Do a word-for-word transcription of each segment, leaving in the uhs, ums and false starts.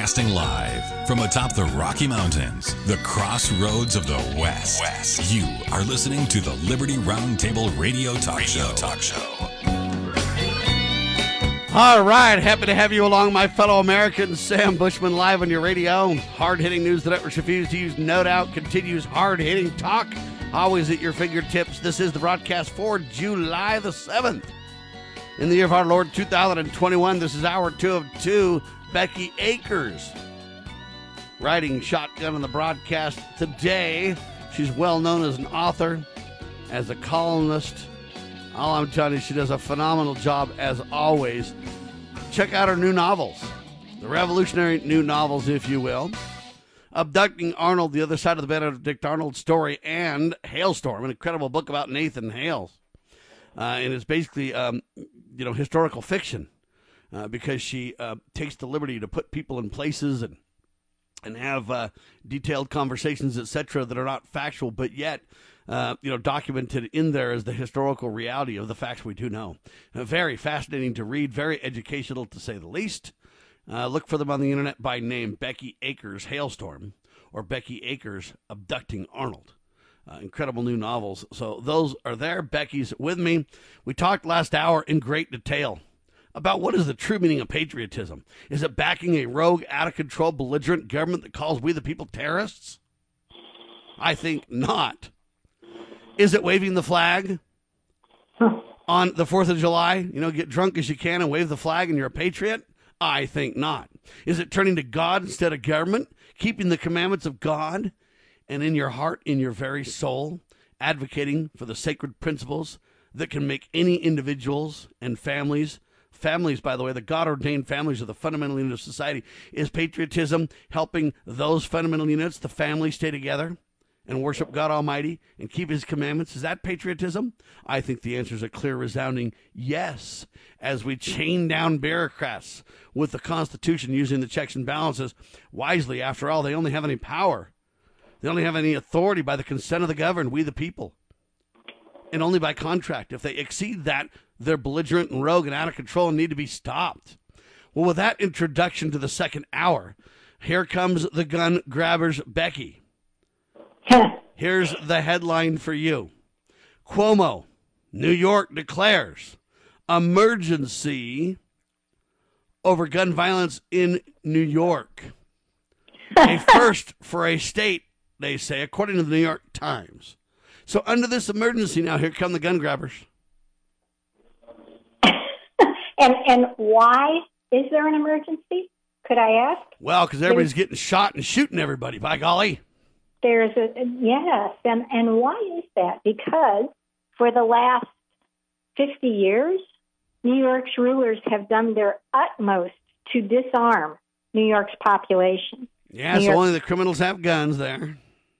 Broadcasting live from atop the Rocky Mountains, the crossroads of the West. West. You are listening to the Liberty Roundtable Radio Talk Radio Show. Talk Show. All right, happy to have you along, my fellow Americans. Sam Bushman live on your radio. Hard-hitting news the networks refuse to use. No doubt continues hard-hitting talk, always at your fingertips. This is the broadcast for July the seventh. In the year of our Lord, two thousand twenty-one, this is hour two of two. Becky Akers riding shotgun on the broadcast today. She's well known as an author, as a columnist. All I'm telling you, she does a phenomenal job as always. Check out her new novels, the revolutionary new novels, if you will. Abducting Arnold, The Other Side of the Benedict Arnold Story, and Hailstorm, an incredible book about Nathan Hales. Uh, and it's basically, um, you know, historical fiction uh, because she uh, takes the liberty to put people in places and and have uh, detailed conversations, et cetera, that are not factual, but yet, uh, you know, documented in there as the historical reality of the facts we do know. Uh, very fascinating to read, very educational to say the least. Uh, look for them on the internet by name, Becky Akers Hailstorm, or Becky Akers Abducting Arnold. Uh, incredible new novels. So those are there. Becky's with me. We talked last hour in great detail about what is the true meaning of patriotism. Is it backing a rogue, out-of-control, belligerent government that calls we the people terrorists? I think not. Is it waving the flag on the fourth of July? You know, get drunk as you can and wave the flag and you're a patriot? I think not. Is it turning to God instead of government? Keeping the commandments of God? And in your heart, in your very soul, advocating for the sacred principles that can make any individuals and families, families, by the way, the God-ordained families are the fundamental unit of society. Is patriotism helping those fundamental units, the family, stay together and worship God Almighty and keep his commandments? Is that patriotism? I think the answer is a clear, resounding yes, as we chain down bureaucrats with the Constitution using the checks and balances wisely. After all, they only have any power. They only have any authority by the consent of the governed, we the people, and only by contract. If they exceed that, they're belligerent and rogue and out of control and need to be stopped. Well, with that introduction to the second hour, here comes the gun grabbers, Becky. Here's the headline for you. Cuomo, New York declares emergency over gun violence in New York. A first for a state, they say, according to the New York Times. So under this emergency now, here come the gun grabbers. and and why is there an emergency? Could I ask? Well, because everybody's There's, getting shot and shooting everybody, by golly. There's a, yes, and, and why is that? Because for the last fifty years, New York's rulers have done their utmost to disarm New York's population. Yeah, New so York. Only the criminals have guns there.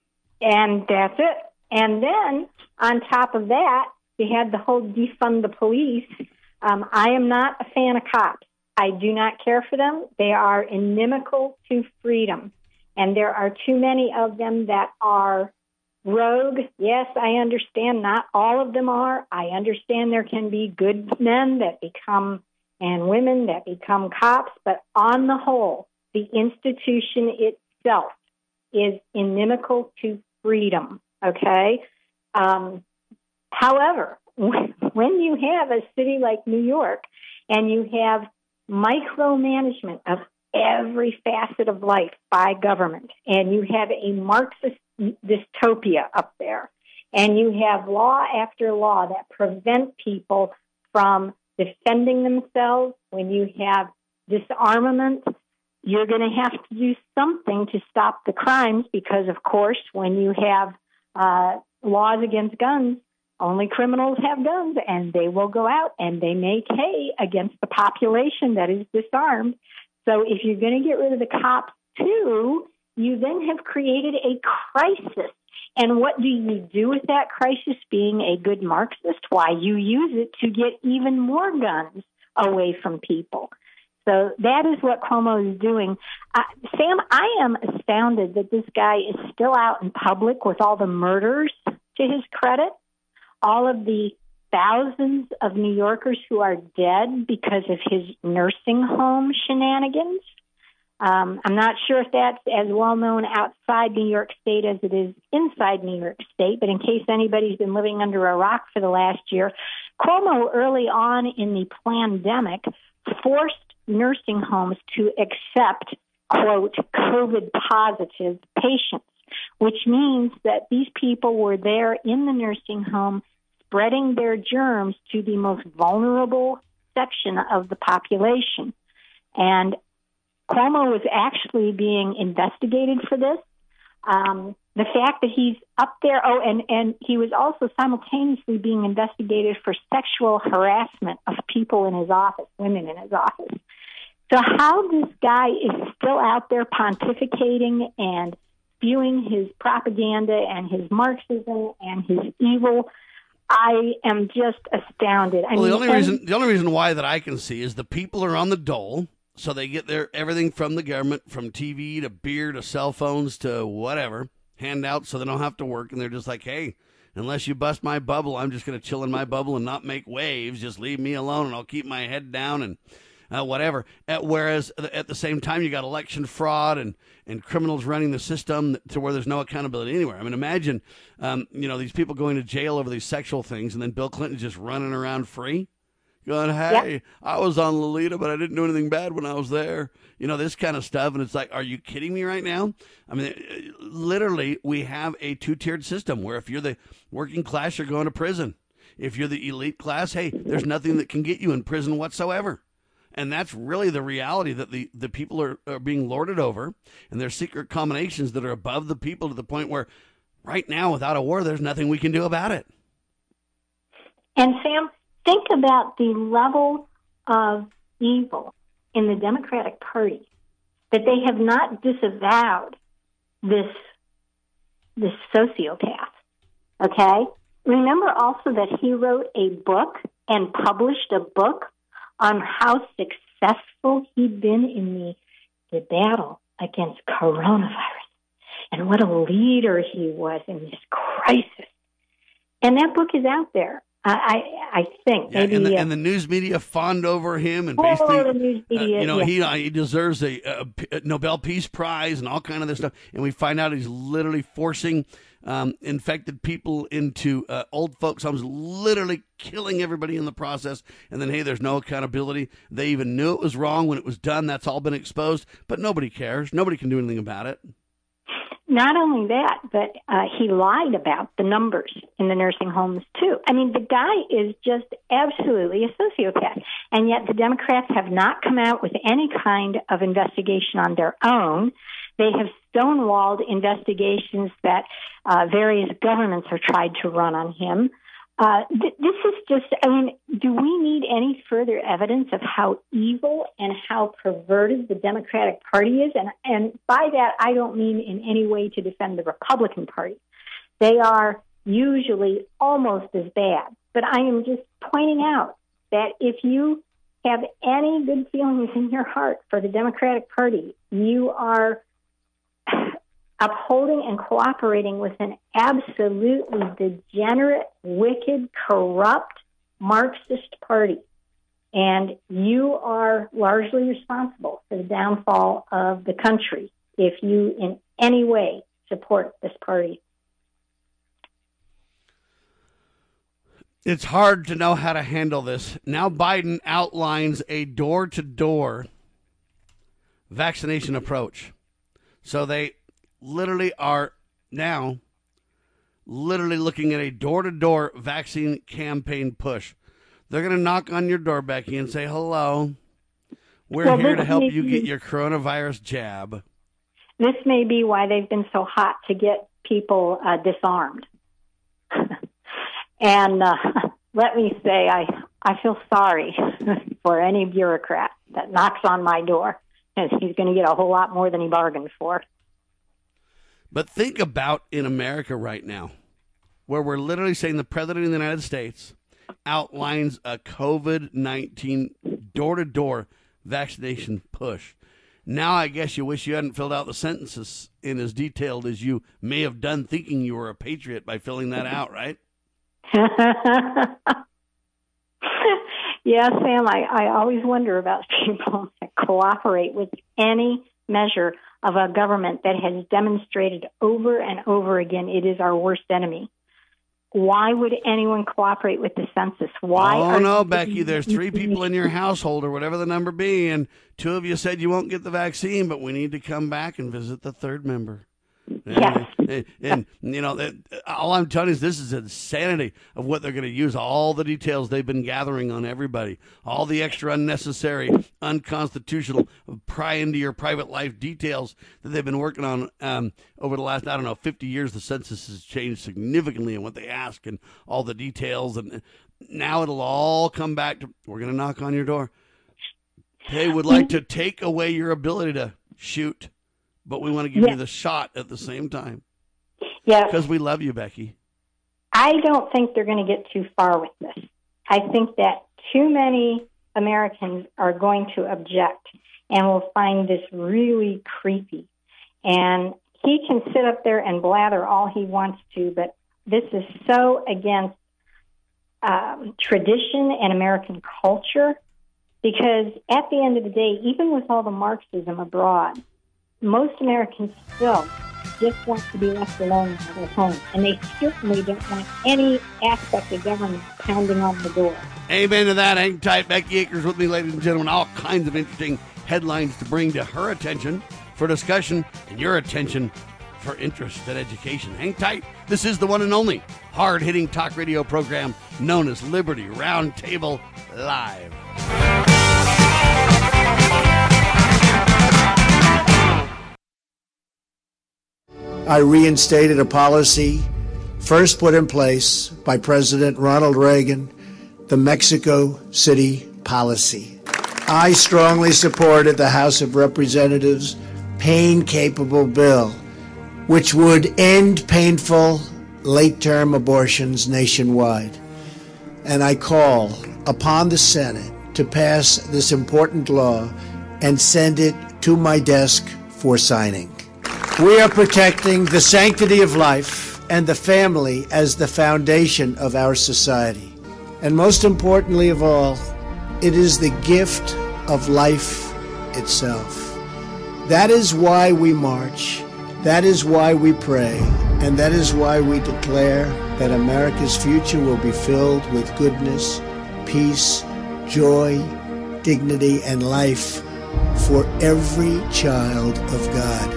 And that's it. And then, on top of that, we had the whole defund the police. Um, I am not a fan of cops. I do not care for them. They are inimical to freedom. And there are too many of them that are rogue. Yes, I understand not all of them are. I understand there can be good men that become, and women that become cops. But on the whole, the institution itself is inimical to freedom, okay? Um, however, when you have a city like New York and you have micromanagement of every facet of life by government, and you have a Marxist dystopia up there, and you have law after law that prevent people from defending themselves, when you have disarmament, you're going to have to do something to stop the crimes because, of course, when you have uh, laws against guns, only criminals have guns, and they will go out and they make hay against the population that is disarmed. So if you're going to get rid of the cops, too, you then have created a crisis. And what do you do with that crisis, being a good Marxist? Why, you use it to get even more guns away from people. So that is what Cuomo is doing. Uh, Sam, I am astounded that this guy is still out in public with all the murders, to his credit, all of the thousands of New Yorkers who are dead because of his nursing home shenanigans. Um, I'm not sure if that's as well known outside New York State as it is inside New York State, but in case anybody's been living under a rock for the last year, Cuomo early on in the pandemic forced nursing homes to accept, quote, COVID positive patients, which means that these people were there in the nursing home spreading their germs to the most vulnerable section of the population. And Cuomo was actually being investigated for this. Um, the fact that he's up there, oh, and, and he was also simultaneously being investigated for sexual harassment of people in his office, women in his office. So how this guy is still out there pontificating and spewing his propaganda and his Marxism and his evil, I am just astounded. I well, mean, the only and, reason the only reason why that I can see is the people are on the dole. So they get their everything from the government, from T V to beer to cell phones to whatever, handouts so they don't have to work. And they're just like, hey, unless you bust my bubble, I'm just going to chill in my bubble and not make waves. Just leave me alone and I'll keep my head down and uh, whatever. At, whereas at the same time, you got election fraud and, and criminals running the system to where there's no accountability anywhere. I mean, imagine, um, you know, these people going to jail over these sexual things and then Bill Clinton just running around free. Going, hey, yep. I was on Lolita, but I didn't do anything bad when I was there. You know, this kind of stuff. And it's like, are you kidding me right now? I mean, literally, we have a two-tiered system where if you're the working class, you're going to prison. If you're the elite class, hey, there's nothing that can get you in prison whatsoever. And that's really the reality that the, the people are, are being lorded over. And there's secret combinations that are above the people to the point where right now, without a war, there's nothing we can do about it. And Sam, think about the level of evil in the Democratic Party that they have not disavowed this this sociopath. Okay? Remember also that he wrote a book and published a book on how successful he'd been in the, the battle against coronavirus and what a leader he was in this crisis. And that book is out there. I I think yeah, maybe and, the, uh, and the news media fawned over him and oh, basically, the news media, uh, you know, yeah. he uh, he deserves a, a, a Nobel Peace Prize and all kind of this stuff. And we find out he's literally forcing um, infected people into uh, old folks' homes, literally killing everybody in the process. And then, hey, there's no accountability. They even knew it was wrong when it was done. That's all been exposed, but nobody cares. Nobody can do anything about it. Not only that, but uh, he lied about the numbers in the nursing homes, too. I mean, the guy is just absolutely a sociopath. And yet the Democrats have not come out with any kind of investigation on their own. They have stonewalled investigations that uh, various governments have tried to run on him. Uh, th- this is just, I mean, do we need any further evidence of how evil and how perverted the Democratic Party is? And, and by that, I don't mean in any way to defend the Republican Party. They are usually almost as bad. But I am just pointing out that if you have any good feelings in your heart for the Democratic Party, you are upholding and cooperating with an absolutely degenerate, wicked, corrupt Marxist party. And you are largely responsible for the downfall of the country if you in any way support this party. It's hard to know how to handle this. Now Biden outlines a door-to-door vaccination approach. So they literally are now literally looking at a door-to-door vaccine campaign push. They're going to knock on your door, Becky, and say, hello, we're well, here to help you be, get your coronavirus jab. This may be why they've been so hot to get people uh, disarmed. and uh, let me say, I, I feel sorry for any bureaucrat that knocks on my door, and he's going to get a whole lot more than he bargained for. But think about in America right now, where we're literally saying the President of the United States outlines a COVID nineteen door-to-door vaccination push. Now I guess you wish you hadn't filled out the sentences in as detailed as you may have done thinking you were a patriot by filling that out, right? Yeah, Sam, I, I always wonder about people that cooperate with any measure of a government that has demonstrated over and over again it is our worst enemy. Why would anyone cooperate with the census? Why? Oh, are no, Becky, there's three people in your household or whatever the number be, and two of you said you won't get the vaccine, but we need to come back and visit the third member. Yes. And, and, and, you know, that, all I'm telling you is this is insanity of what they're going to use, all the details they've been gathering on everybody, all the extra unnecessary, unconstitutional, pry into your private life details that they've been working on um, over the last, I don't know, fifty years. The census has changed significantly in what they ask and all the details. And now it'll all come back to, we're going to knock on your door. They would like to take away your ability to shoot, but we want to give yes. you the shot at the same time. Yeah. Because we love you, Becky. I don't think they're going to get too far with this. I think that too many Americans are going to object and will find this really creepy. And he can sit up there and blather all he wants to, but this is so against um, tradition and American culture, because at the end of the day, even with all the Marxism abroad, most Americans still just want to be left alone in their home, and they certainly don't want any aspect of government pounding on the door. Amen to that. Hang tight. Becky Akers with me, ladies and gentlemen. All kinds of interesting headlines to bring to her attention for discussion and your attention for interest and education. Hang tight. This is the one and only hard-hitting talk radio program known as Liberty Roundtable Live. I reinstated a policy first put in place by President Ronald Reagan, the Mexico City policy. I strongly supported the House of Representatives' pain-capable bill, which would end painful late-term abortions nationwide. And I call upon the Senate to pass this important law and send it to my desk for signing. We are protecting the sanctity of life and the family as the foundation of our society. And most importantly of all, it is the gift of life itself. That is why we march, that is why we pray, and that is why we declare that America's future will be filled with goodness, peace, joy, dignity, and life for every child of God.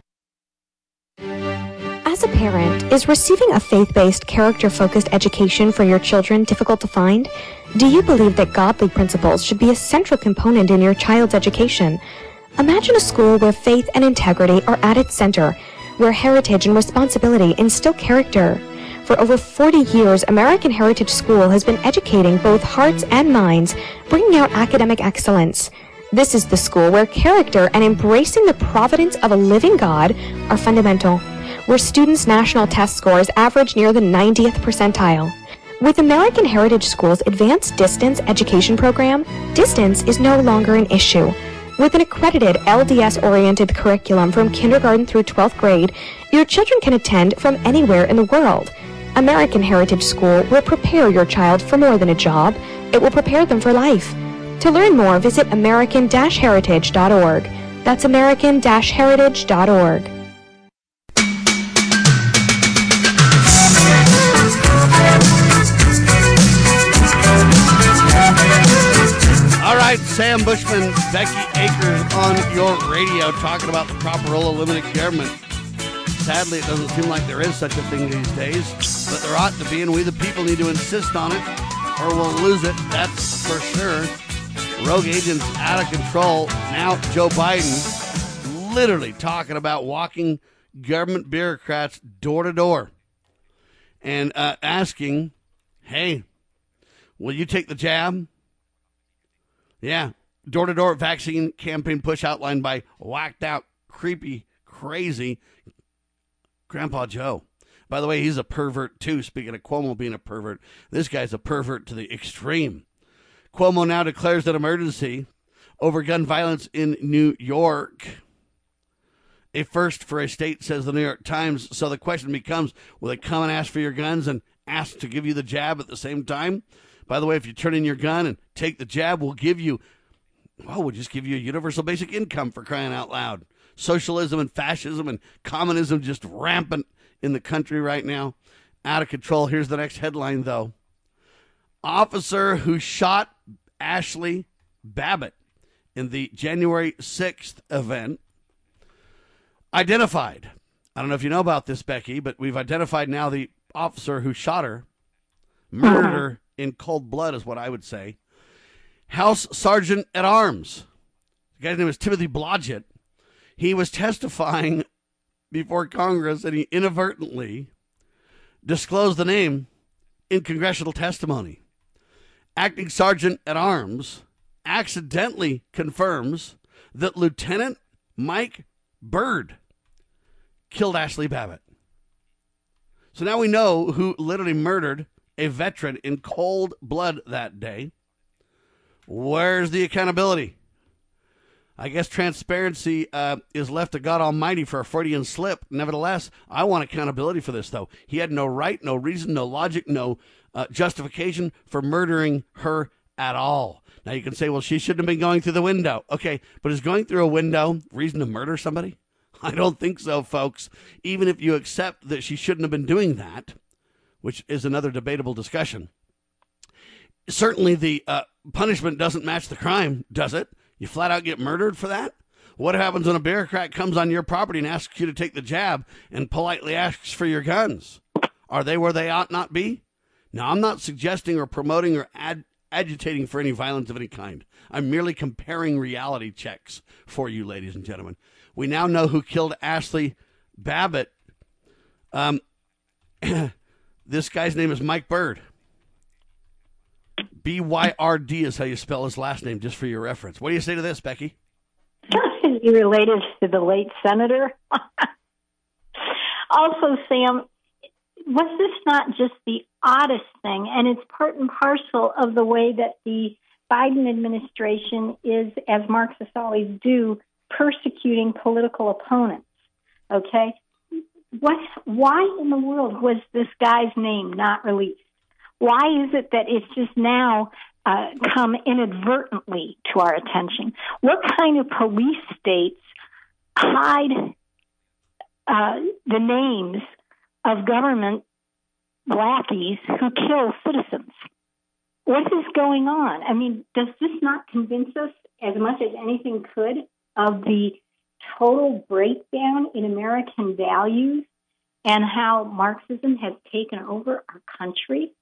As a parent, is receiving a faith-based, character-focused education for your children difficult to find? Do you believe that godly principles should be a central component in your child's education? Imagine a school where faith and integrity are at its center, where heritage and responsibility instill character. For over forty years, American Heritage School has been educating both hearts and minds, bringing out academic excellence. This is the school where character and embracing the providence of a living God are fundamental, where students' national test scores average near the ninetieth percentile. With American Heritage School's Advanced Distance Education Program, distance is no longer an issue. With an accredited L D S-oriented curriculum from kindergarten through twelfth grade, your children can attend from anywhere in the world. American Heritage School will prepare your child for more than a job. It will prepare them for life. To learn more, visit american dash heritage dot org. That's american dash heritage dot org. All right, Sam Bushman, Becky Akers on your radio talking about the proper role of limited government. Sadly, it doesn't seem like there is such a thing these days, but there ought to be, and we the people need to insist on it, or we'll lose it, that's for sure. Rogue agents out of control. Now Joe Biden literally talking about walking government bureaucrats door to door and uh, asking, hey, will you take the jab? Yeah, door-to-door vaccine campaign push outlined by whacked out, creepy, crazy Grandpa Joe. By the way, he's a pervert too. Speaking of Cuomo being a pervert, this guy's a pervert to the extreme. Cuomo now declares an emergency over gun violence in New York. A first for a state, says the New York Times. So the question becomes, will they come and ask for your guns and ask to give you the jab at the same time? By the way, if you turn in your gun and take the jab, we'll give you, well, we'll just give you a universal basic income for crying out loud. socialism and fascism and communism just rampant in the country right now. Out of control. Here's the next headline, though. Officer who shot Ashley Babbitt in the January sixth event identified. I don't know if you know about this, Becky, but we've identified now the officer who shot her. Murdered her in cold blood is what I would say. House Sergeant at Arms. The guy's name is Timothy Blodgett. He was testifying before Congress, and he inadvertently disclosed the name in congressional testimony. Acting Sergeant at Arms accidentally confirms that Lieutenant Mike Byrd killed Ashley Babbitt. So now we know who literally murdered a veteran in cold blood that day. Where's the accountability? I guess transparency uh, is left to God Almighty for a Freudian slip. Nevertheless, I want accountability for this, though. He had no right, no reason, no logic, no uh, justification for murdering her at all. Now, you can say, well, she shouldn't have been going through the window. Okay, but is going through a window reason to murder somebody? I don't think so, folks. Even if you accept that she shouldn't have been doing that, which is another debatable discussion. Certainly the uh, punishment doesn't match the crime, does it? You flat out get murdered for that? What happens when a bureaucrat comes on your property and asks you to take the jab and politely asks for your guns? Are they where they ought not be? Now, I'm not suggesting or promoting or ad- agitating for any violence of any kind. I'm merely comparing reality checks for you, ladies and gentlemen. We now know who killed Ashley Babbitt. Um, this guy's name is Mike Byrd. B Y R D is how you spell his last name, just for your reference. What do you say to this, Becky? Is he related to the late senator? Also, Sam, was this not just the oddest thing? And it's part and parcel of the way that the Biden administration is, as Marxists always do, persecuting political opponents. Okay? What? Why in the world was this guy's name not released? Why is it that it's just now uh, come inadvertently to our attention? What kind of police states hide uh, the names of government lackeys who kill citizens? What is going on? I mean, does this not convince us as much as anything could of the total breakdown in American values and how Marxism has taken over our country?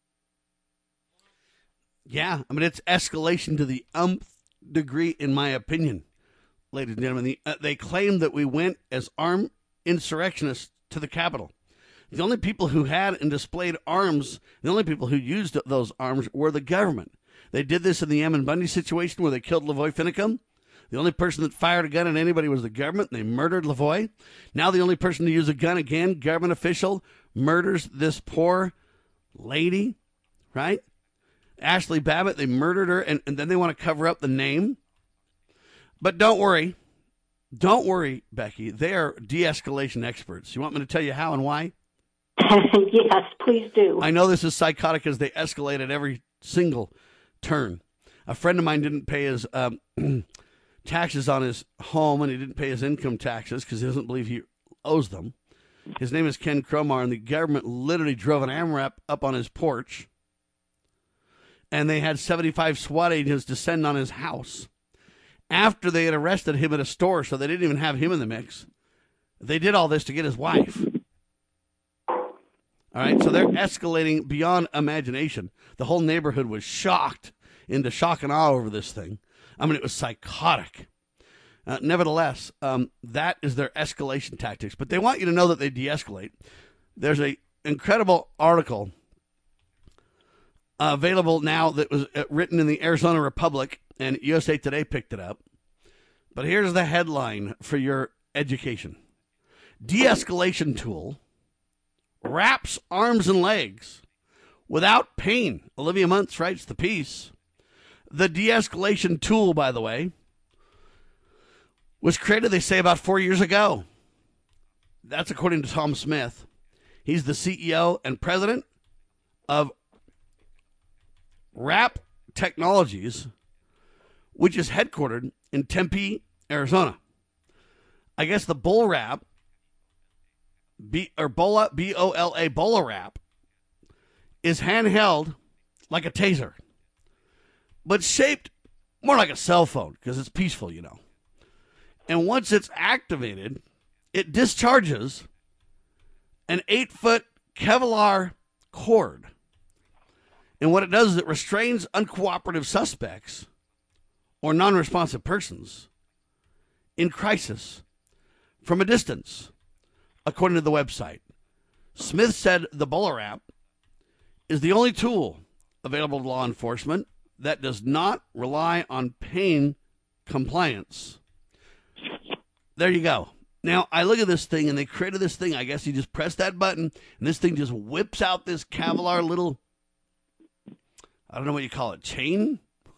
Yeah, I mean, it's escalation to the umpth degree, in my opinion, ladies and gentlemen. The, uh, they claim that we went as armed insurrectionists to the Capitol. The only people who had and displayed arms, the only people who used those arms were the government. They did this in the Ammon Bundy situation where they killed Lavoy Finicum. The only person that fired a gun at anybody was the government, and they murdered Lavoy. Now the only person to use a gun again, government official, murders this poor lady, right? Ashley Babbitt, they murdered her, and, and then they want to cover up the name. But don't worry. Don't worry, Becky. They are de-escalation experts. You want me to tell you how and why? Yes, please do. I know this is psychotic as they escalate at every single turn. A friend of mine didn't pay his um, taxes on his home, and he didn't pay his income taxes because he doesn't believe he owes them. His name is Ken Cromar, and the government literally drove an AMRAP up on his porch. And they had seventy-five SWAT agents descend on his house after they had arrested him at a store, so they didn't even have him in the mix. They did all this to get his wife. All right, so they're escalating beyond imagination. The whole neighborhood was shocked into shock and awe over this thing. I mean, it was psychotic. Uh, nevertheless, um, that is their escalation tactics. But they want you to know that they de-escalate. There's an incredible article Uh, available now that was uh, written in the Arizona Republic, and U S A Today picked it up. But here's the headline for your education. De-escalation tool wraps arms and legs without pain. Olivia Muntz writes the piece. The de-escalation tool, by the way, was created, they say, about four years ago. That's according to Tom Smith. He's the C E O and president of Wrap Technologies, which is headquartered in Tempe, Arizona. I guess the bull wrap, B, or Bola, B O L A, Bola wrap, is handheld like a taser, but shaped more like a cell phone because it's peaceful, you know. And once it's activated, it discharges an eight-foot Kevlar cord. And what it does is it restrains uncooperative suspects or non-responsive persons in crisis from a distance, according to the website. Smith said the Bola wrap is the only tool available to law enforcement that does not rely on pain compliance. There you go. Now, I look at this thing, and they created this thing. I guess you just press that button, and this thing just whips out this Kevlar little, I don't know what you call it, chain?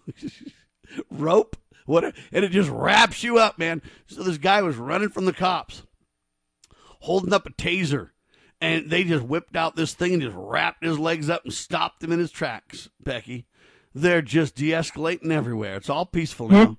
Rope? What? And it just wraps you up, man. So this guy was running from the cops, holding up a taser, and they just whipped out this thing and just wrapped his legs up and stopped him in his tracks, Becky. They're just de-escalating everywhere. It's all peaceful now.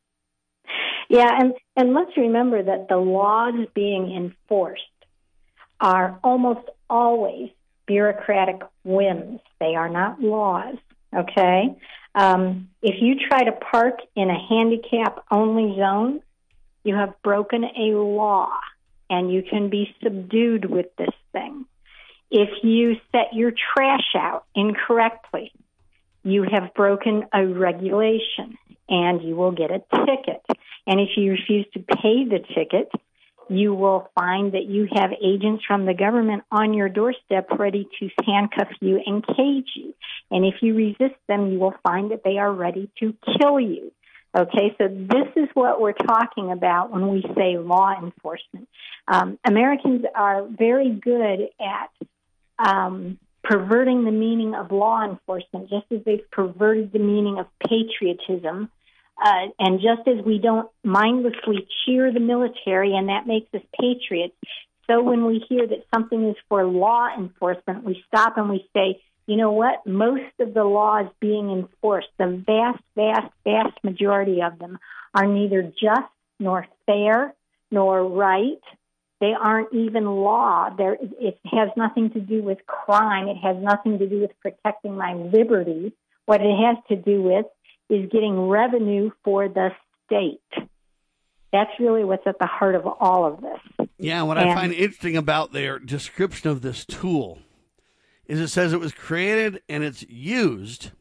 Yeah, and, and let's remember that the laws being enforced are almost always bureaucratic whims. They are not laws, okay? Um, if you try to park in a handicap-only zone, you have broken a law, and you can be subdued with this thing. If you set your trash out incorrectly, you have broken a regulation, and you will get a ticket. And if you refuse to pay the ticket, you will find that you have agents from the government on your doorstep ready to handcuff you and cage you. And if you resist them, you will find that they are ready to kill you. Okay, so this is what we're talking about when we say law enforcement. Um, Americans are very good at um, perverting the meaning of law enforcement, just as they've perverted the meaning of patriotism. Uh, and just as we don't mindlessly cheer the military and that makes us patriots, so when we hear that something is for law enforcement, we stop and we say, you know what? Most of the laws being enforced, the vast, vast, vast majority of them are neither just nor fair nor right. They aren't even law. They're, it has nothing to do with crime. It has nothing to do with protecting my liberty. What it has to do with is getting revenue for the state. That's really what's at the heart of all of this. Yeah, what and, I find interesting about their description of this tool is it says it was created and it's used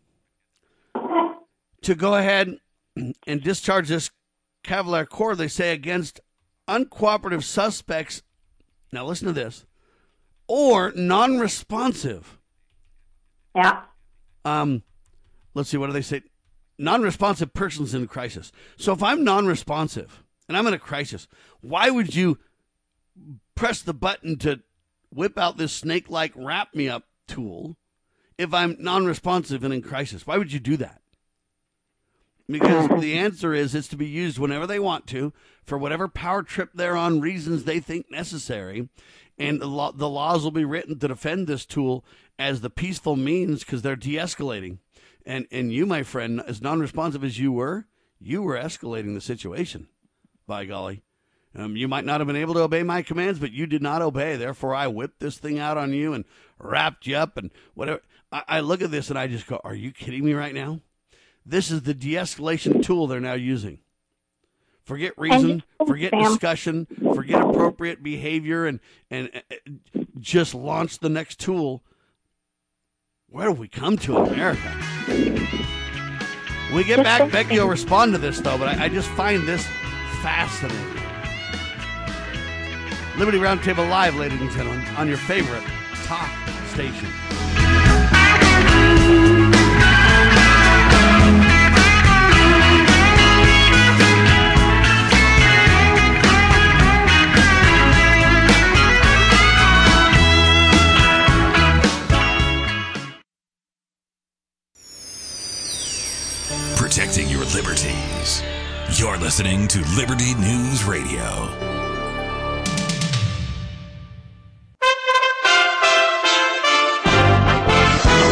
to go ahead and discharge this Kevlar cord, they say, against uncooperative suspects, now listen to this, or non-responsive. Yeah. Um, let's see, what do they say? Non-responsive persons in crisis. So if I'm non-responsive and I'm in a crisis, why would you press the button to whip out this snake-like wrap-me-up tool if I'm non-responsive and in crisis? Why would you do that? Because the answer is it's to be used whenever they want to for whatever power trip they're on, reasons they think necessary, and the, law, the laws will be written to defend this tool as the peaceful means because they're de-escalating. And and you, my friend, as non-responsive as you were, you were escalating the situation, by golly. Um, you might not have been able to obey my commands, but you did not obey. Therefore, I whipped this thing out on you and wrapped you up and whatever. I, I look at this and I just go, are you kidding me right now? This is the de-escalation tool they're now using. Forget reason, forget discussion, forget appropriate behavior, and, and uh, just launch the next tool. Where have we come to, America? When we get back, Becky will respond to this, though, but I, I just find this fascinating. Liberty Roundtable Live, ladies and gentlemen, on your favorite talk station. Protecting your liberties. You're listening to Liberty News Radio. U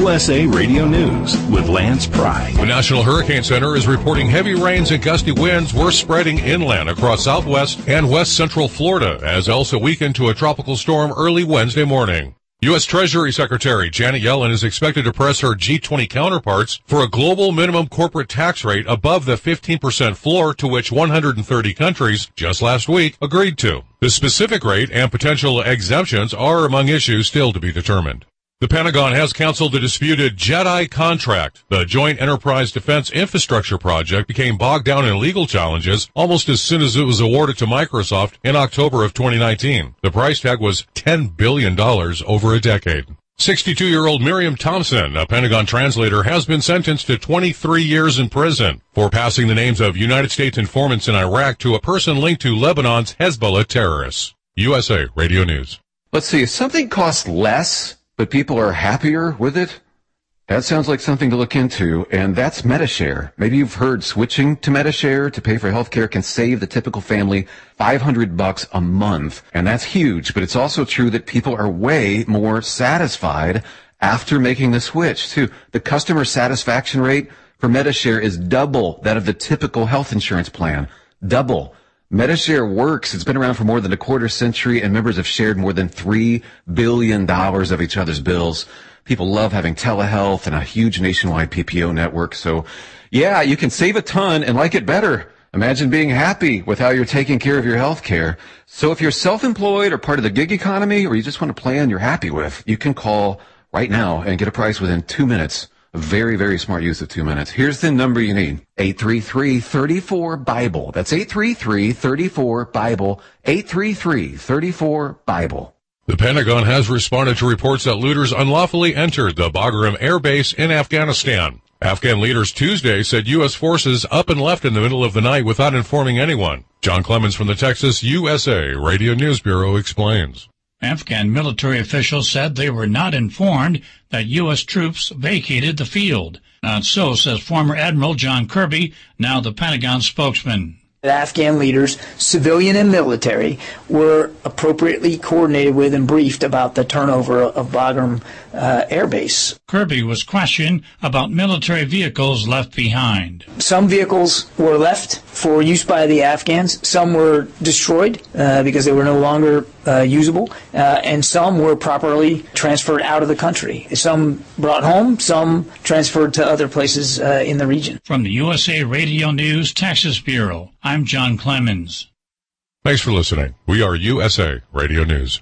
U S A Radio News with Lance Pry. The National Hurricane Center is reporting heavy rains and gusty winds were spreading inland across southwest and west central Florida as Elsa weakened to a tropical storm early Wednesday morning. U S. Treasury Secretary Janet Yellen is expected to press her G twenty counterparts for a global minimum corporate tax rate above the fifteen percent floor to which one hundred thirty countries just last week agreed to. The specific rate and potential exemptions are among issues still to be determined. The Pentagon has canceled the disputed JEDI contract. The Joint Enterprise Defense Infrastructure Project became bogged down in legal challenges almost as soon as it was awarded to Microsoft in October of twenty nineteen. The price tag was ten billion dollars over a decade. sixty-two-year-old Miriam Thompson, a Pentagon translator, has been sentenced to twenty-three years in prison for passing the names of United States informants in Iraq to a person linked to Lebanon's Hezbollah terrorists. U S A Radio News. Let's see, if something costs less, but people are happier with it, that sounds like something to look into, and that's Medi-Share. Maybe you've heard switching to Medi-Share to pay for healthcare can save the typical family five hundred bucks a month, and that's huge, but it's also true that people are way more satisfied after making the switch, too. The customer satisfaction rate for Medi-Share is double that of the typical health insurance plan. Double. Medi-Share works. It's been around for more than a quarter century, and members have shared more than three billion dollars of each other's bills. People love having telehealth and a huge nationwide P P O network. So, yeah, you can save a ton and like it better. Imagine being happy with how you're taking care of your health care. So if you're self-employed or part of the gig economy, or you just want a plan you're happy with, you can call right now and get a price within two minutes. A very, very smart use of two minutes. Here's the number you need. eight three three, three four, BIBLE. That's eight three three, three four, BIBLE. eight three three, three four, BIBLE. The Pentagon has responded to reports that looters unlawfully entered the Bagram Air Base in Afghanistan. Afghan leaders Tuesday said U S forces up and left in the middle of the night without informing anyone. John Clemens from the Texas U S A Radio News Bureau explains. Afghan military officials said they were not informed that U S troops vacated the field. Not so, says former Admiral John Kirby, now the Pentagon spokesman. Afghan leaders, civilian and military, were appropriately coordinated with and briefed about the turnover of Bagram uh, Air Base. Kirby was questioned about military vehicles left behind. Some vehicles were left for use by the Afghans. Some were destroyed uh, because they were no longer uh, usable, uh, and some were properly transferred out of the country. Some brought home, some transferred to other places uh, in the region. From the U S A Radio News Texas Bureau, I'm John Clemens. Thanks for listening. We are U S A Radio News.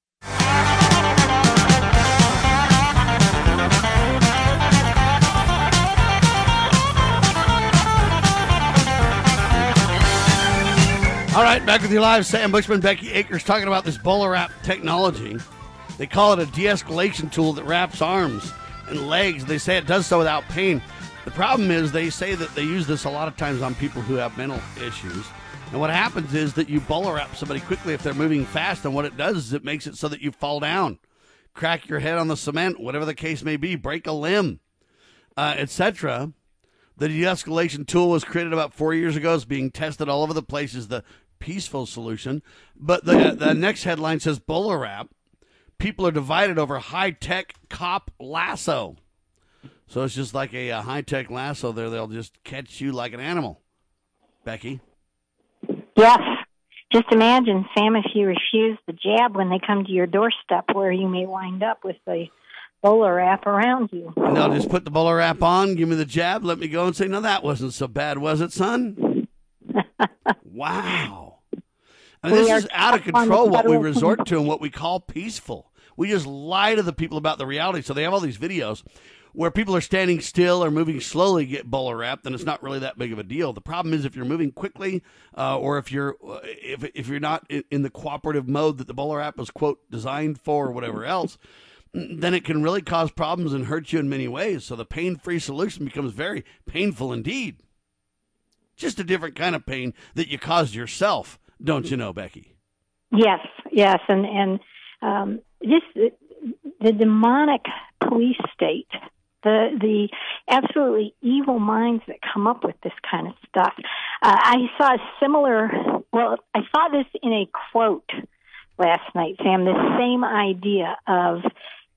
All right, back with you live. Sam Bushman, Becky Akers, talking about this BolaWrap technology. They call it a de-escalation tool that wraps arms and legs. They say it does so without pain. The problem is they say that they use this a lot of times on people who have mental issues. And what happens is that you BolaWrap somebody quickly if they're moving fast, and what it does is it makes it so that you fall down, crack your head on the cement, whatever the case may be, break a limb, uh, et cetera. The de-escalation tool was created about four years ago. It's being tested all over the place as the peaceful solution. But the, the next headline says BolaWrap. People are divided over high-tech cop lasso. So it's just like a, a high-tech lasso there. They'll just catch you like an animal. Becky? Yes. Just imagine, Sam, if you refuse the jab when they come to your doorstep, where you may wind up with the BolaWrap around you. And they'll just put the BolaWrap on, give me the jab, let me go and say, no, that wasn't so bad, was it, son? Wow. I mean, this is out of control what we resort to and what we call peaceful. We just lie to the people about the reality. So they have all these videos where people are standing still or moving slowly get BolaWrapped, and it's not really that big of a deal. The problem is if you're moving quickly uh, or if you're if if you're not in, in the cooperative mode that the BolaWrap was, quote, designed for or whatever else, then it can really cause problems and hurt you in many ways. So the pain-free solution becomes very painful indeed. Just a different kind of pain that you caused yourself, don't you know, Becky? Yes, yes, and and um, just the, the demonic police state, the the absolutely evil minds that come up with this kind of stuff. Uh, I saw a similar. Well, I saw this in a quote last night, Sam. This same idea of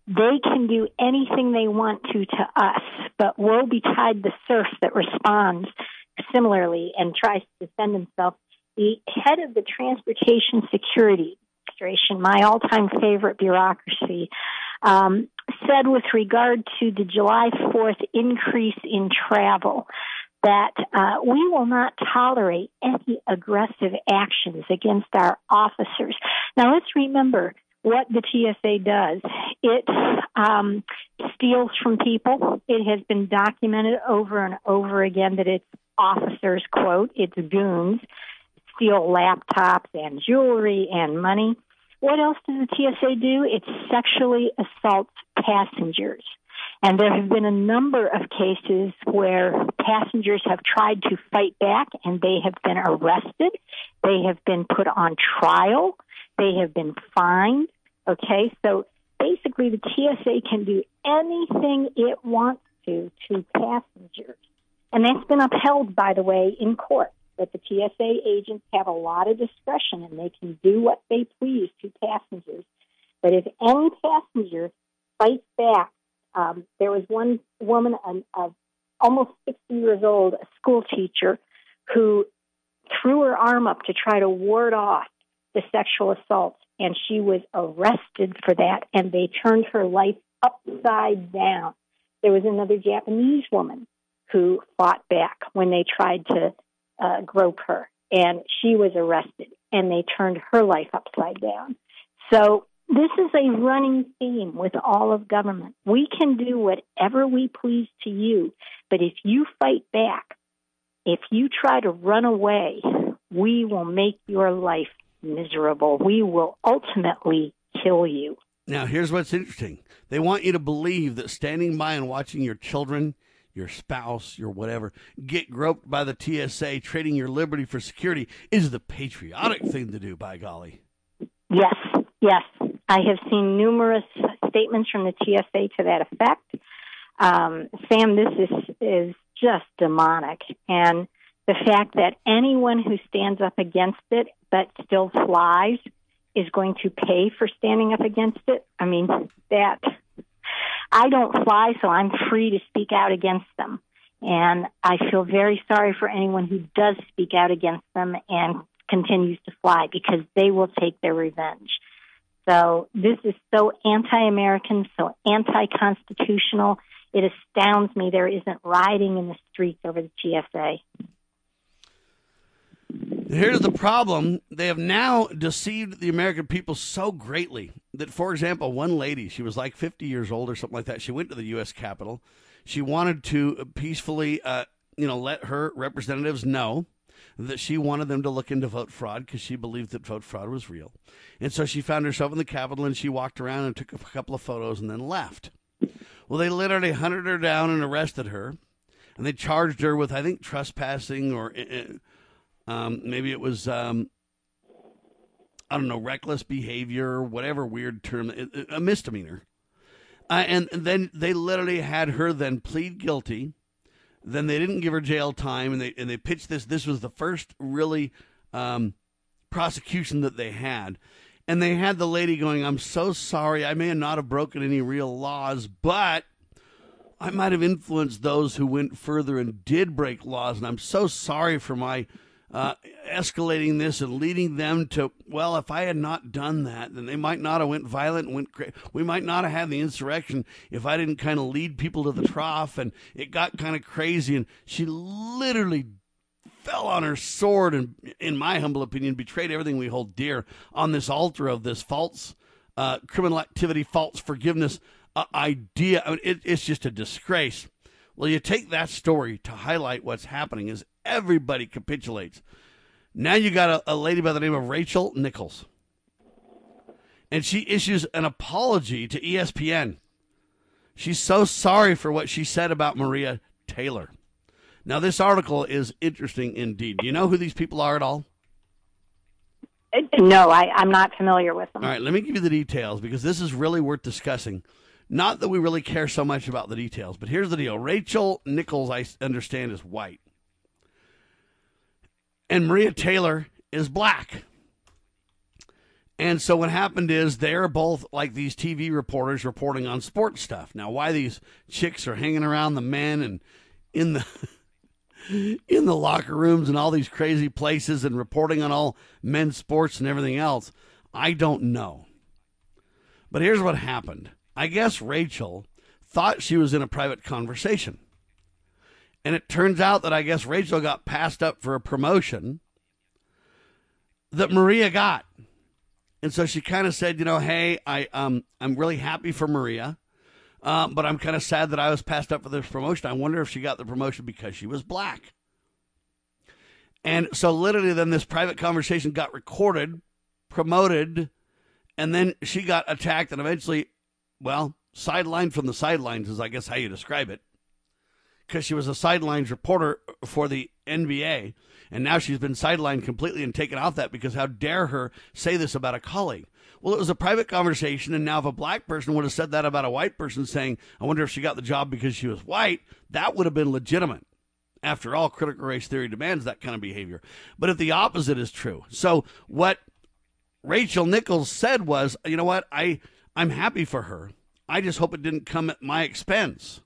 They can do anything they want to to us, but woe betide the serf that responds similarly and tries to defend himself. The head of the Transportation Security Administration, my all-time favorite bureaucracy, um, said with regard to the July fourth increase in travel that uh, we will not tolerate any aggressive actions against our officers. Now, let's remember what the T S A does. It um, steals from people. It has been documented over and over again that its officers, quote, its goons, steal laptops and jewelry and money. What else does the T S A do? It sexually assaults passengers. And there have been a number of cases where passengers have tried to fight back and they have been arrested. They have been put on trial. They have been fined. Okay, so basically the T S A can do anything it wants to to passengers. And that's been upheld, by the way, in court, that the T S A agents have a lot of discretion and they can do what they please to passengers. But if any passenger fights back, um, there was one woman, an, of almost sixty years old, a school teacher, who threw her arm up to try to ward off the sexual assault, and she was arrested for that, and they turned her life upside down. There was another Japanese woman who fought back when they tried to uh, grope her, and she was arrested, and they turned her life upside down. So this is a running theme with all of government. We can do whatever we please to you, but if you fight back, if you try to run away, we will make your life miserable. We will ultimately kill you. Now, here's what's interesting. They want you to believe that standing by and watching your children, your spouse, your whatever, get groped by the T S A, trading your liberty for security, is the patriotic thing to do, by golly. Yes, yes. I have seen numerous statements from the T S A to that effect. Um, Sam, this is, is just demonic. And the fact that anyone who stands up against it but still flies is going to pay for standing up against it, I mean, that... I don't fly, so I'm free to speak out against them. And I feel very sorry for anyone who does speak out against them and continues to fly, because they will take their revenge. So this is so anti-American, so anti-constitutional. It astounds me there isn't rioting in the streets over the T S A. Here's the problem. They have now deceived the American people so greatly that, for example, one lady, she was like fifty years old or something like that. She went to the U S Capitol. She wanted to peacefully, uh, you know, let her representatives know that she wanted them to look into vote fraud because she believed that vote fraud was real. And so she found herself in the Capitol and she walked around and took a couple of photos and then left. Well, they literally hunted her down and arrested her. And they charged her with, I think, trespassing or... Uh, Um, maybe it was, um, I don't know, reckless behavior, whatever weird term, a misdemeanor. Uh, and, and then they literally had her then plead guilty. Then they didn't give her jail time, and they and they pitched this. This was the first really um, prosecution that they had. And they had the lady going, I'm so sorry. I may not have broken any real laws, but I might have influenced those who went further and did break laws. And I'm so sorry for my... Uh, escalating this and leading them to, well, if I had not done that, then they might not have went violent and went crazy. We might not have had the insurrection if I didn't kind of lead people to the trough, and it got kind of crazy. And she literally fell on her sword and, in my humble opinion, betrayed everything we hold dear on this altar of this false uh, criminal activity, false forgiveness uh, idea. I mean, it, it's just a disgrace. Well, you take that story to highlight what's happening is everybody capitulates. Now you got a, a lady by the name of Rachel Nichols. And she issues an apology to E S P N. She's so sorry for what she said about Maria Taylor. Now, this article is interesting indeed. Do you know who these people are at all? No, I, I'm not familiar with them. All right, let me give you the details because this is really worth discussing. Not that we really care so much about the details, but here's the deal. Rachel Nichols, I understand, is white. And Maria Taylor is black. And so what happened is they're both like these T V reporters reporting on sports stuff. Now, why these chicks are hanging around the men and in the in the locker rooms and all these crazy places and reporting on all men's sports and everything else, I don't know. But here's what happened. I guess Rachel thought she was in a private conversation. And it turns out that I guess Rachel got passed up for a promotion that Maria got. And so she kind of said, you know, hey, I, um, I'm really happy for Maria, uh, but I'm kind of sad that I was passed up for this promotion. I wonder if she got the promotion because she was black. And so literally then this private conversation got recorded, promoted, and then she got attacked and eventually, well, sidelined from the sidelines is I guess how you describe it, because she was a sidelines reporter for the N B A. And now she's been sidelined completely and taken off that because how dare her say this about a colleague? Well, it was a private conversation, and now if a black person would have said that about a white person saying, I wonder if she got the job because she was white, that would have been legitimate. After all, critical race theory demands that kind of behavior. But if the opposite is true. So what Rachel Nichols said was, you know what, I, I'm happy for her. I just hope it didn't come at my expense.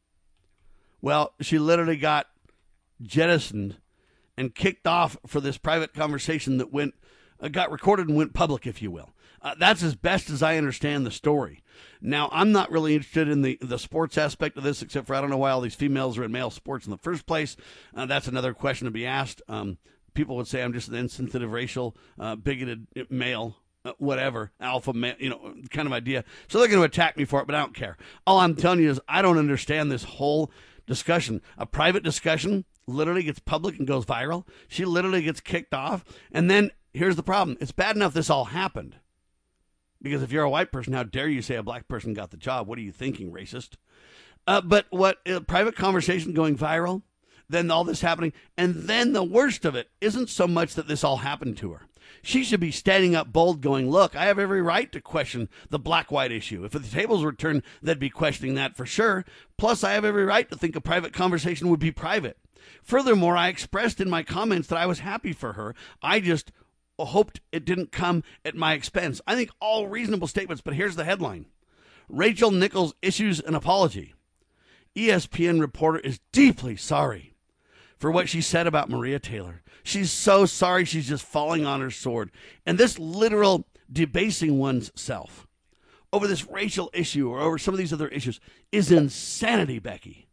Well, she literally got jettisoned and kicked off for this private conversation that went, uh, got recorded and went public, if you will. Uh, that's as best as I understand the story. Now, I'm not really interested in the, the sports aspect of this, except for I don't know why all these females are in male sports in the first place. Uh, that's another question to be asked. Um, people would say I'm just an insensitive, racial, uh, bigoted male, uh, whatever, alpha male, you know, kind of idea. So they're going to attack me for it, but I don't care. All I'm telling you is I don't understand this whole discussion. A private discussion literally gets public and goes viral. She literally gets kicked off. And then here's the problem. It's bad enough this all happened. Because if you're a white person, how dare you say a black person got the job? What are you thinking, racist? Uh, but what, a private conversation going viral, then all this happening, and then the worst of it isn't so much that this all happened to her. She should be standing up bold going, look, I have every right to question the black-white issue. If the tables were turned, they'd be questioning that for sure. Plus, I have every right to think a private conversation would be private. Furthermore, I expressed in my comments that I was happy for her. I just hoped it didn't come at my expense. I think all reasonable statements, but here's the headline. Rachel Nichols issues an apology. E S P N reporter is deeply sorry for what she said about Maria Taylor. She's so sorry she's just falling on her sword. And this literal debasing one's self over this racial issue or over some of these other issues is insanity, Becky.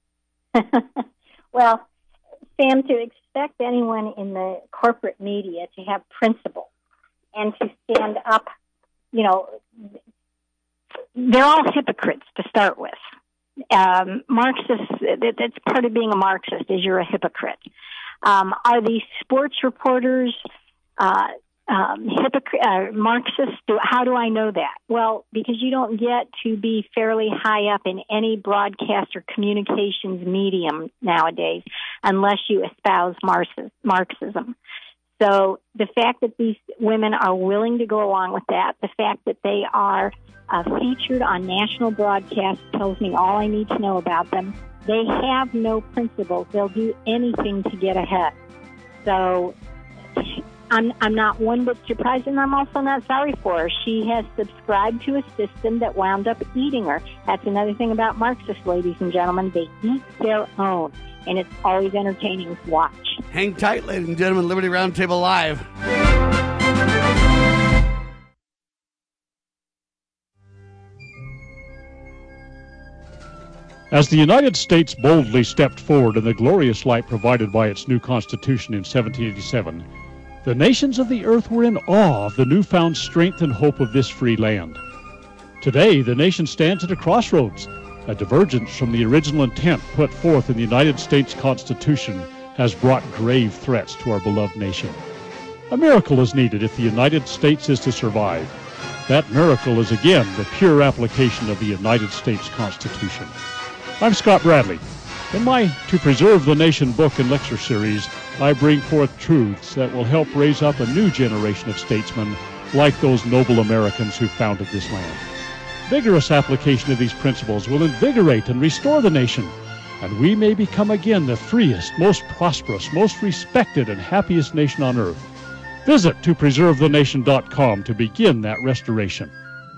Well, Sam, to expect anyone in the corporate media to have principle and to stand up, you know, they're all hypocrites to start with. Um, Marxists, that's part of being a Marxist, is you're a hypocrite. Um, are these sports reporters uh, um, hypocrite, uh, Marxists? Do, how do I know that? Well, because you don't get to be fairly high up in any broadcast or communications medium nowadays unless you espouse Marxism. So the fact that these women are willing to go along with that, the fact that they are uh, featured on national broadcast tells me all I need to know about them. They have no principles. They'll do anything to get ahead. So I'm, I'm not one bit surprised, and I'm also not sorry for her. She has subscribed to a system that wound up eating her. That's another thing about Marxists, ladies and gentlemen. They eat their own, and it's always entertaining to watch. Hang tight, ladies and gentlemen. Liberty Roundtable Live. As the United States boldly stepped forward in the glorious light provided by its new Constitution in seventeen eighty-seven, the nations of the earth were in awe of the newfound strength and hope of this free land. Today, the nation stands at a crossroads. A divergence from the original intent put forth in the United States Constitution has brought grave threats to our beloved nation. A miracle is needed if the United States is to survive. That miracle is again the pure application of the United States Constitution. I'm Scott Bradley. In my To Preserve the Nation book and lecture series, I bring forth truths that will help raise up a new generation of statesmen like those noble Americans who founded this land. Vigorous application of these principles will invigorate and restore the nation, and we may become again the freest, most prosperous, most respected, and happiest nation on earth. Visit to preserve the nation dot com to begin that restoration.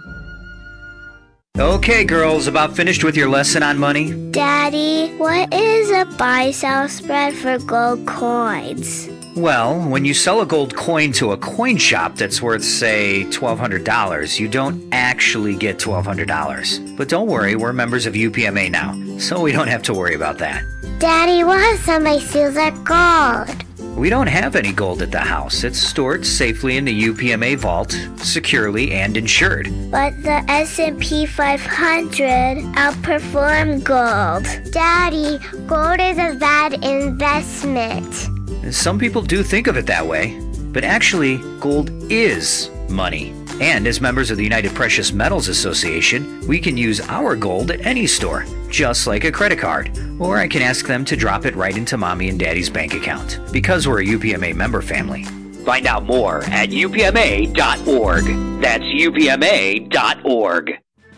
Okay, girls, about finished with your lesson on money? Daddy, what is a buy-sell spread for gold coins? Well, when you sell a gold coin to a coin shop that's worth, say, twelve hundred dollars, you don't actually get twelve hundred dollars. But don't worry, we're members of U P M A now, so we don't have to worry about that. Daddy, what if somebody steals our gold? We don't have any gold at the house. It's stored safely in the U P M A vault, securely and insured. But the S and P five hundred outperformed gold. Daddy, gold is a bad investment. Some people do think of it that way, but actually, gold is money. And as members of the United Precious Metals Association, we can use our gold at any store, just like a credit card. Or I can ask them to drop it right into Mommy and Daddy's bank account, because we're a U P M A member family. Find out more at U P M A dot org. That's U P M A dot org.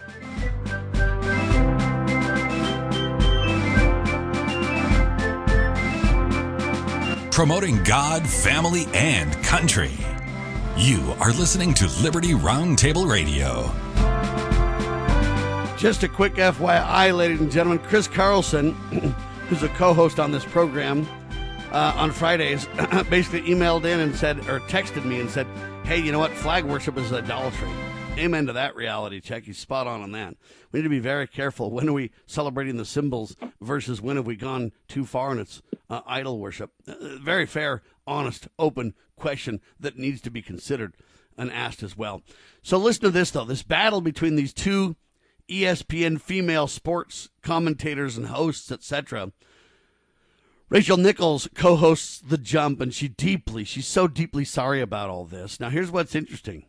Promoting God, family, and country. You are listening to Liberty Roundtable Radio. Just a quick F Y I, ladies and gentlemen. Chris Carlson, who's a co-host on this program uh, on Fridays, basically emailed in and said, or texted me and said, hey, you know what? Flag worship is idolatry. Amen to that reality check. He's spot on on that. We need to be very careful. When are we celebrating the symbols versus when have we gone too far and it's uh, idol worship? Uh, very fair, honest, open question that needs to be considered and asked as well. So listen to this, though. This battle between these two E S P N female sports commentators and hosts, et cetera. Rachel Nichols co-hosts The Jump, and she deeply, she's so deeply sorry about all this. Now, here's what's interesting.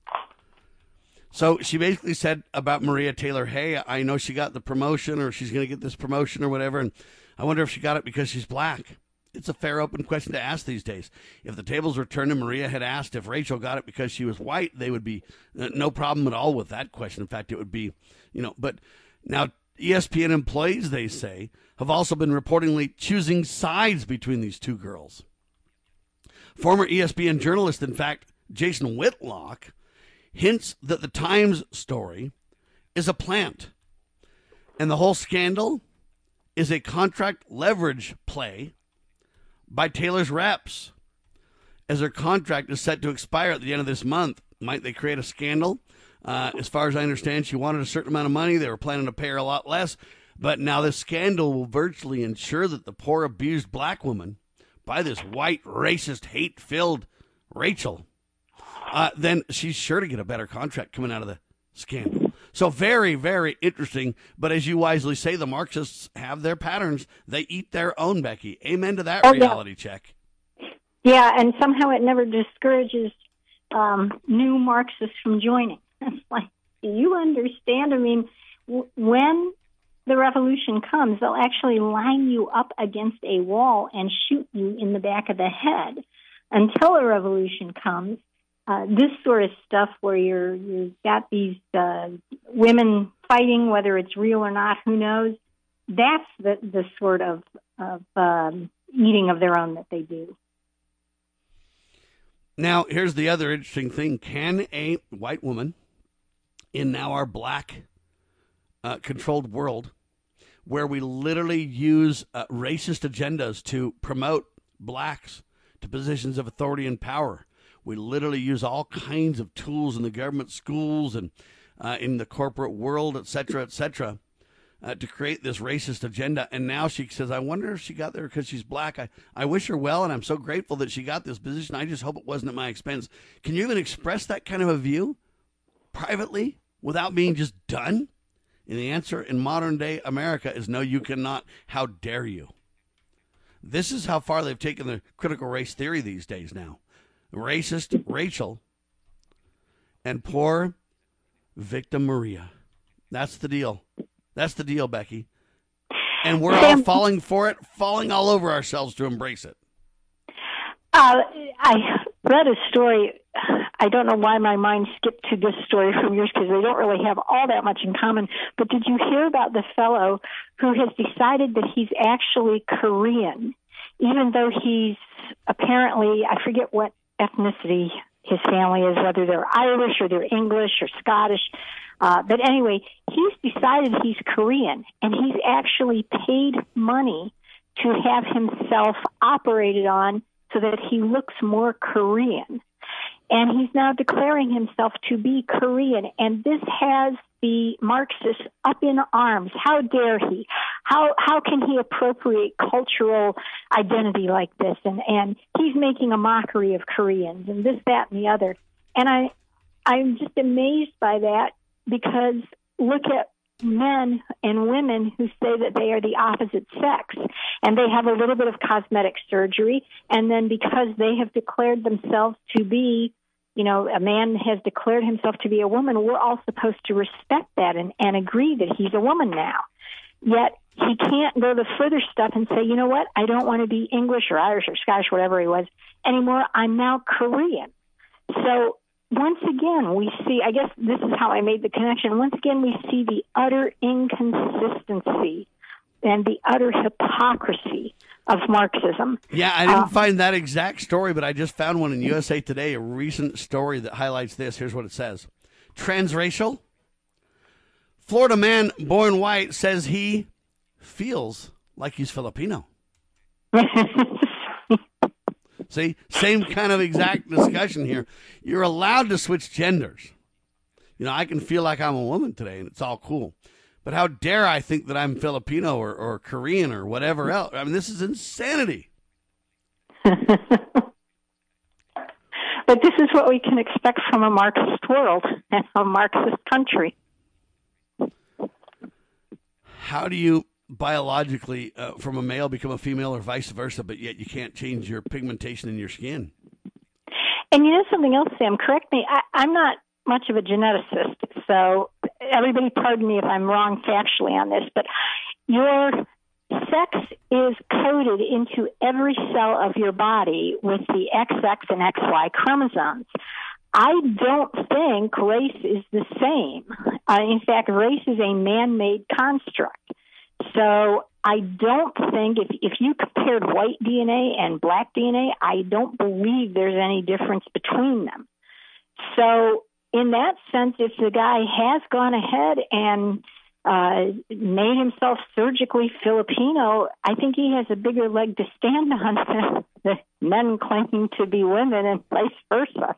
So she basically said about Maria Taylor, hey, I know she got the promotion or she's going to get this promotion or whatever, and I wonder if she got it because she's black. It's a fair, open question to ask these days. If the tables were turned and Maria had asked if Rachel got it because she was white, they would be uh, no problem at all with that question. In fact, it would be, you know, but now E S P N employees, they say, have also been reportedly choosing sides between these two girls. Former E S P N journalist, in fact, Jason Whitlock, hints that the Times story is a plant, and the whole scandal is a contract leverage play by Taylor's reps. As her contract is set to expire at the end of this month, might they create a scandal? Uh, as far as I understand, she wanted a certain amount of money. They were planning to pay her a lot less, but now this scandal will virtually ensure that the poor abused black woman by this white, racist, hate-filled Rachel, Uh, then she's sure to get a better contract coming out of the scandal. So very, very interesting. But as you wisely say, the Marxists have their patterns. They eat their own, Becky. Amen to that oh, reality yeah. check. Yeah, and somehow it never discourages um, new Marxists from joining. It's like, do you understand? I mean, w- when the revolution comes, they'll actually line you up against a wall and shoot you in the back of the head. Until a revolution comes, Uh, this sort of stuff where you're, you've got these uh, women fighting, whether it's real or not, who knows, that's the, the sort of, of um, eating of their own that they do. Now, here's the other interesting thing. Can a white woman in now our black-controlled uh, world, where we literally use uh, racist agendas to promote blacks to positions of authority and power, we literally use all kinds of tools in the government schools and uh, in the corporate world, et cetera, et cetera, uh, to create this racist agenda. And now she says, I wonder if she got there because she's black. I, I wish her well, and I'm so grateful that she got this position. I just hope it wasn't at my expense. Can you even express that kind of a view privately without being just done? And the answer in modern-day America is no, you cannot. How dare you? This is how far they've taken the critical race theory these days now. Racist Rachel and poor victim Maria. That's the deal. That's the deal, Becky. And we're all falling for it, falling all over ourselves to embrace it. Uh, I read a story. I don't know why my mind skipped to this story from yours because they don't really have all that much in common. But did you hear about the fellow who has decided that he's actually Korean, even though he's apparently, I forget what ethnicity his family is, whether they're Irish or they're English or Scottish. Uh, but anyway, he's decided he's Korean, and he's actually paid money to have himself operated on so that he looks more Korean. And he's now declaring himself to be Korean, and this has the Marxists up in arms. How dare he? How how can he appropriate cultural identity like this? And and he's making a mockery of Koreans and this, that, and the other. And I I'm just amazed by that, because look at men and women who say that they are the opposite sex, and they have a little bit of cosmetic surgery, and then because they have declared themselves to be, you know, a man has declared himself to be a woman, we're all supposed to respect that and, and agree that he's a woman now. Yet he can't go the further step and say, you know what, I don't want to be English or Irish or Scottish, whatever he was, anymore. I'm now Korean. So once again, we see, I guess this is how I made the connection, once again we see the utter inconsistency and the utter hypocrisy of Marxism. Yeah, I didn't uh, find that exact story, but I just found one in U S A Today, a recent story that highlights this. Here's what it says. Transracial. Florida man born white says he feels like he's Filipino. See, same kind of exact discussion here. You're allowed to switch genders. You know, I can feel like I'm a woman today, and it's all cool. But how dare I think that I'm Filipino or, or Korean or whatever else? I mean, this is insanity. But this is what we can expect from a Marxist world and a Marxist country. How do you biologically, uh, from a male, become a female or vice versa, but yet you can't change your pigmentation in your skin? And you know something else, Sam? Correct me. I, I'm not much of a geneticist, so everybody pardon me if I'm wrong factually on this, but your sex is coded into every cell of your body with the X X and X Y chromosomes. I don't think race is the same. Uh, in fact, race is a man-made construct. So I don't think if if you compared white D N A and black D N A, I don't believe there's any difference between them. So in that sense, if the guy has gone ahead and uh, made himself surgically Filipino, I think he has a bigger leg to stand on than the men claiming to be women and vice versa.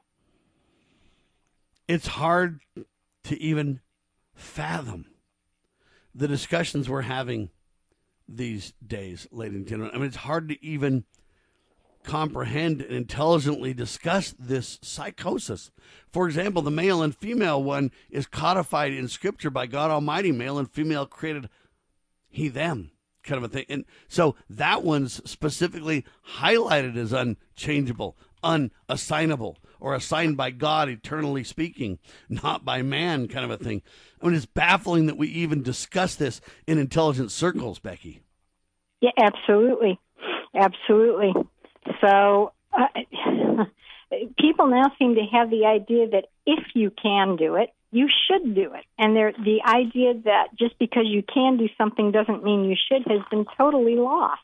It's hard to even fathom the discussions we're having these days, ladies and gentlemen. I mean, it's hard to even comprehend and intelligently discuss this psychosis. For example, the male and female one is codified in Scripture by God Almighty. Male and female created he, them kind of a thing. And so that one's specifically highlighted as unchangeable, unassignable, or assigned by God, eternally speaking, not by man, kind of a thing. I mean, it's baffling that we even discuss this in intelligent circles, Becky. Yeah, absolutely. Absolutely. So uh, people now seem to have the idea that if you can do it, you should do it. And the idea that just because you can do something doesn't mean you should has been totally lost.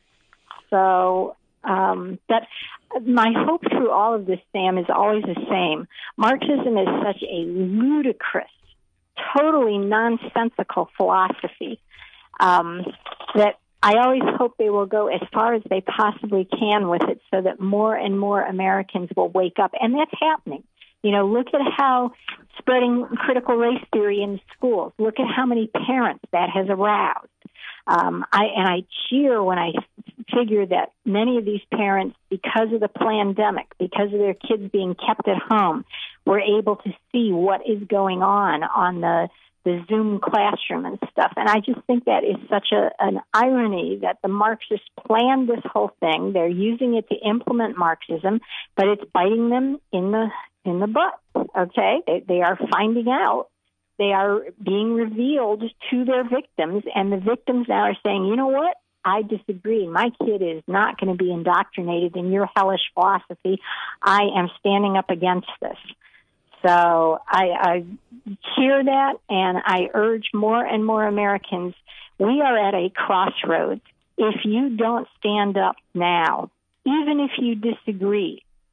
So um, that my hope through all of this, Sam, is always the same. Marxism is such a ludicrous, totally nonsensical philosophy um, that I always hope they will go as far as they possibly can with it so that more and more Americans will wake up. And that's happening. You know, look at how spreading critical race theory in schools. Look at how many parents that has aroused. Um, I, and I cheer when I figure that many of these parents, because of the pandemic, because of their kids being kept at home, were able to see what is going on on the, the Zoom classroom and stuff. And I just think that is such a, an irony that the Marxists planned this whole thing. They're using it to implement Marxism, but it's biting them in the in the butt, okay? They, they are finding out. They are being revealed to their victims, and the victims now are saying, you know what? I disagree. My kid is not going to be indoctrinated in your hellish philosophy. I am standing up against this. So I, I hear that, and I urge more and more Americans, we are at a crossroads. If you don't stand up now, even if you disagree,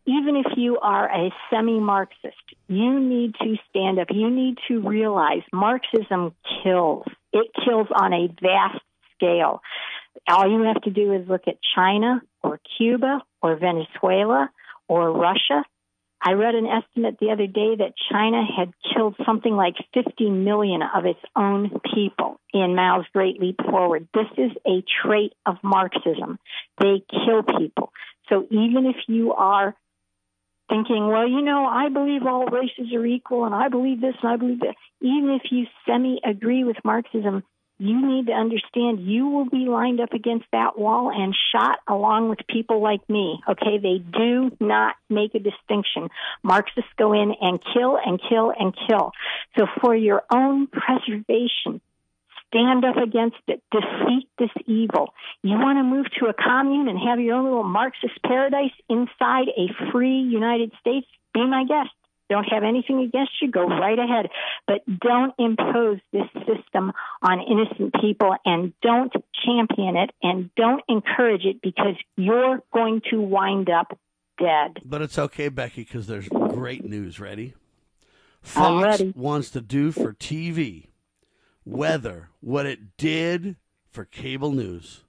even if you are a semi-Marxist, you need to stand up. You need to realize Marxism kills. It kills on a vast scale. All you have to do is look at China or Cuba or Venezuela or Russia. I read an estimate the other day that China had killed something like fifty million of its own people in Mao's Great Leap Forward. This is a trait of Marxism. They kill people. So even if you are thinking, well, you know, I believe all races are equal and I believe this and I believe that, even if you semi-agree with Marxism, you need to understand you will be lined up against that wall and shot along with people like me, okay? They do not make a distinction. Marxists go in and kill and kill and kill. So for your own preservation, stand up against it. Defeat this evil. You want to move to a commune and have your own little Marxist paradise inside a free United States? Be my guest. Don't have anything against you, go right ahead. But don't impose this system on innocent people, and don't champion it, and don't encourage it, because you're going to wind up dead. But it's okay, Becky, because there's great news. Ready? Fox wants to do for T V weather what it did for cable news.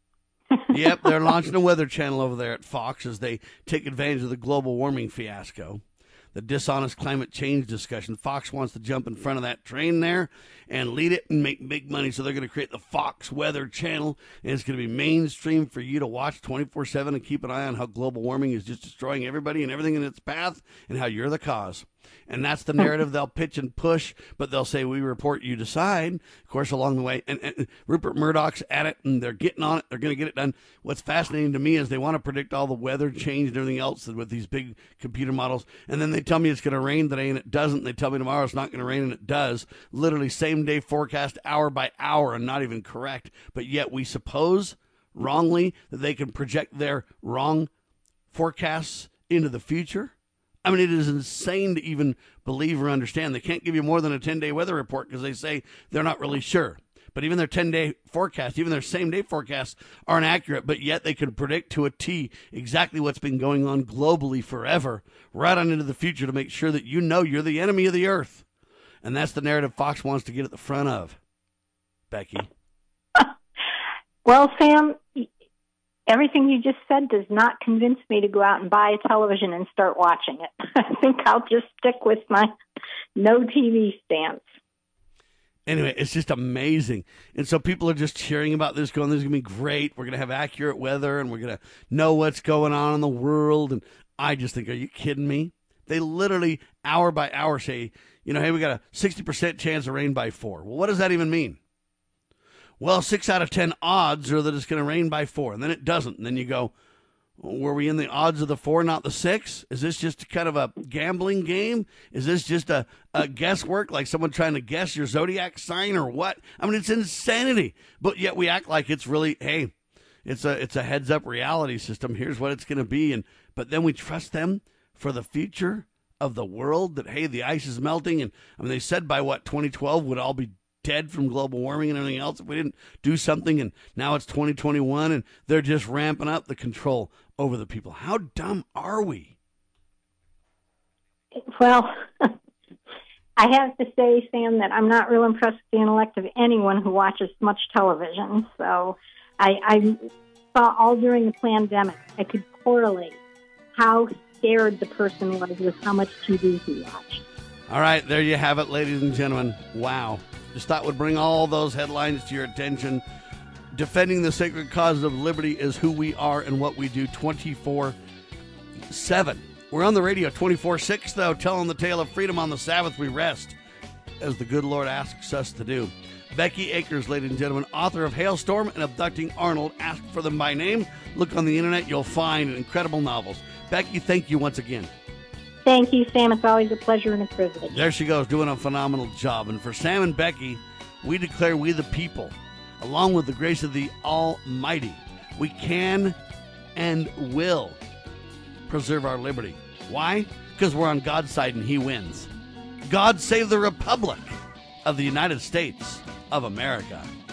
Yep, they're launching a weather channel over there at Fox as they take advantage of the global warming fiasco, the dishonest climate change discussion. Fox wants to jump in front of that train there and lead it and make big money. So they're going to create the Fox Weather Channel, and it's going to be mainstream for you to watch twenty-four seven and keep an eye on how global warming is just destroying everybody and everything in its path and how you're the cause. And that's the narrative they'll pitch and push, but they'll say, we report, you decide. Of course, along the way, and, and Rupert Murdoch's at it, and they're getting on it. They're going to get it done. What's fascinating to me is they want to predict all the weather change and everything else with these big computer models, and then they tell me it's going to rain today, and it doesn't. They tell me tomorrow it's not going to rain, and it does. Literally same-day forecast, hour by hour, and not even correct. But yet we suppose, wrongly, that they can project their wrong forecasts into the future. I mean, it is insane to even believe or understand. They can't give you more than a ten-day weather report because they say they're not really sure. But even their ten-day forecast, even their same-day forecasts aren't accurate, but yet they can predict to a T exactly what's been going on globally forever, right on into the future, to make sure that you know you're the enemy of the earth. And that's the narrative Fox wants to get at the front of. Becky. Well, Sam, everything you just said does not convince me to go out and buy a television and start watching it. I think I'll just stick with my no T V stance. Anyway, it's just amazing. And so people are just cheering about this, going, this is going to be great. We're going to have accurate weather, and we're going to know what's going on in the world. And I just think, are you kidding me? They literally, hour by hour, say, you know, hey, we got a sixty percent chance of rain by four. Well, what does that even mean? Well, six out of ten odds are that it's going to rain by four, and then it doesn't. And then you go, were we in the odds of the four, not the six? Is this just kind of a gambling game? Is this just a, a guesswork, like someone trying to guess your zodiac sign or what? I mean, it's insanity. But yet we act like it's really, hey, it's a it's a heads-up reality system. Here's what it's going to be. And but then we trust them for the future of the world, that, hey, the ice is melting. And I mean, they said by, what, twenty twelve would all be dead from global warming and everything else if we didn't do something, and now it's twenty twenty-one and they're just ramping up the control over the people. How dumb are we? Well, I have to say, Sam, that I'm not real impressed with the intellect of anyone who watches much television. So I, I saw all during the pandemic, I could correlate how scared the person was with how much T V he watched. All right, there you have it, ladies and gentlemen. Wow. Just thought would bring all those headlines to your attention. Defending the sacred cause of liberty is who we are and what we do twenty-four seven. We're on the radio twenty-four six, though, telling the tale of freedom. On the Sabbath we rest, as the good Lord asks us to do. Becky Akers, ladies and gentlemen, author of Hailstorm and Abducting Arnold. Ask for them by name. Look on the internet. You'll find incredible novels. Becky, thank you once again. Thank you, Sam. It's always a pleasure and a privilege. There she goes, doing a phenomenal job. And for Sam and Becky, we declare, we the people, along with the grace of the Almighty, we can and will preserve our liberty. Why? Because we're on God's side and He wins. God save the Republic of the United States of America.